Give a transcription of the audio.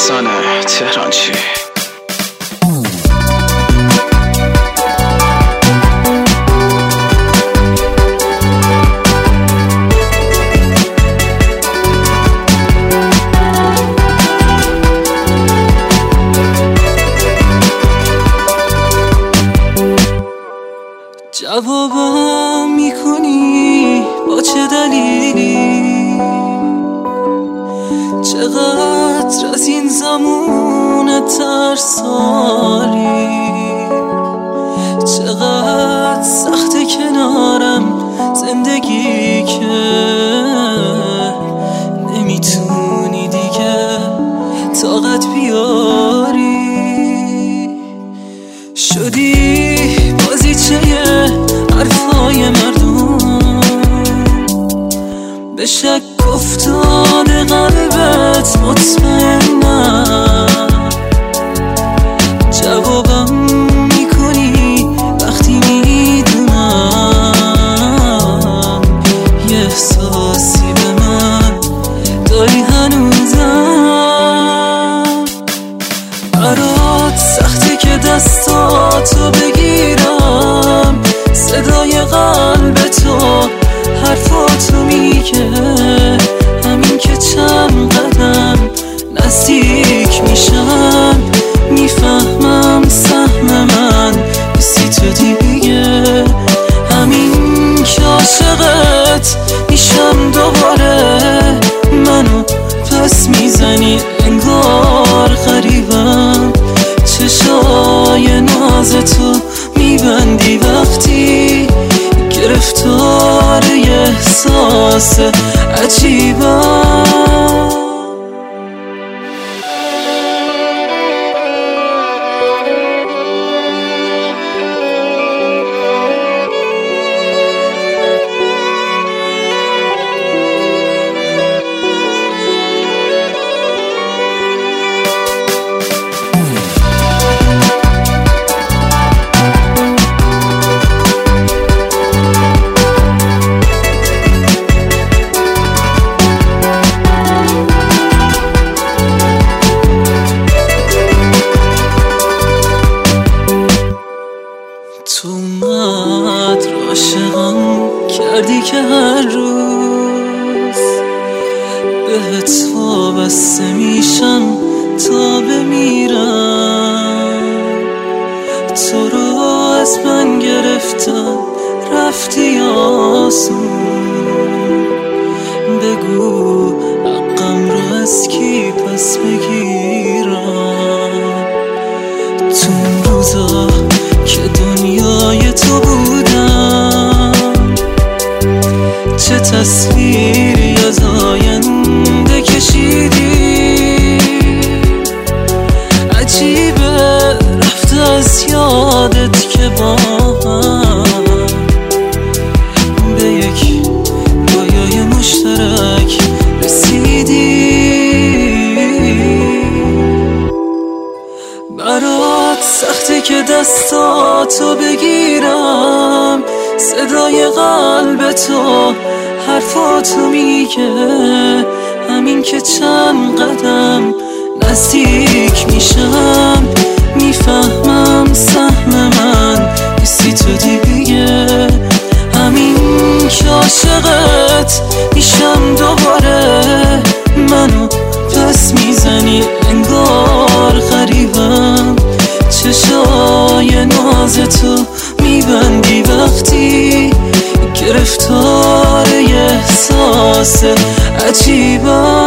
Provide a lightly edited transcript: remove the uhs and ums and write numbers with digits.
داستانه تهران چی؟ جوابم میکنی با چه دلیلی؟ چقدر از این زمون ترساری، چقدر سخت کنارم زندگی که نمیتونی دیگه طاقت بیاری. شدی بازیچه حرفای مردم، به شک افتاده قلبت مطمئنم. جوابم میکنی وقتی میدونم یه احساسی به من داری هنوزم. برات سخته که دستاتو بگیرم، صدای قلب تو حرفاتو میگه، همین که چند قدم نزدیک میشم میفهمم سهم من بسی تو دیگه. همین که عاشقت میشم دوباره، منو پس میزنی انگار غریبم. چشای ناز تو میبندی وقتی گرفتار یه احساس عجیبم. تو اونقدر عاشقم کردی که هر روز بهت وابسته میشم تا بمیرم. تو رو از من گرفتم رفتی آسون، بگو حقم رو از کی پس بگیرم. تو اون روزا که دنیای تو بودم، چه تصویری از آینده کشیدی. عجیبه رفته از یادت که با هم به یک رویای مشترک رسیدی. برات سخته که دستاتو بگیرم، صدای قلب تو حرفاتو میگه، همین که چند قدم نزدیک میشم میفهمم سهم من بسی تو دیگه. همین که عاشقت میشم دوباره، منو پس میزنی انگار غریبم. چشای ناز تو میبندی وقتی گرفتار یه احساس عجیبم.